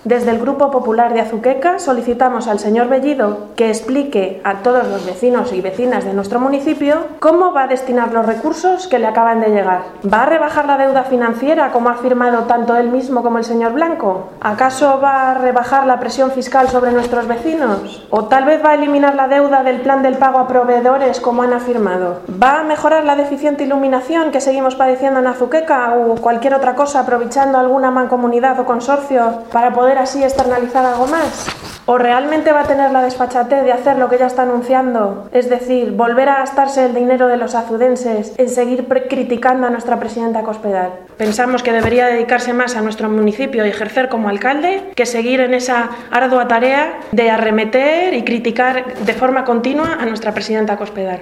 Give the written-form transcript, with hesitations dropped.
Desde el Grupo Popular de Azuqueca solicitamos al señor Bellido que explique a todos los vecinos y vecinas de nuestro municipio cómo va a destinar los recursos que le acaban de llegar. ¿Va a rebajar la deuda financiera como ha afirmado tanto él mismo como el señor Blanco? ¿Acaso va a rebajar la presión fiscal sobre nuestros vecinos? ¿O tal vez va a eliminar la deuda del plan del pago a proveedores como han afirmado? ¿Va a mejorar la deficiente iluminación que seguimos padeciendo en Azuqueca o cualquier otra cosa aprovechando alguna mancomunidad o consorcio para poder así externalizar algo más? ¿O realmente va a tener la desfachatez de hacer lo que ya está anunciando? Es decir, volver a gastarse el dinero de los azudenses en seguir criticando a nuestra presidenta Cospedal. Pensamos que debería dedicarse más a nuestro municipio y ejercer como alcalde que seguir en esa ardua tarea de arremeter y criticar de forma continua a nuestra presidenta Cospedal.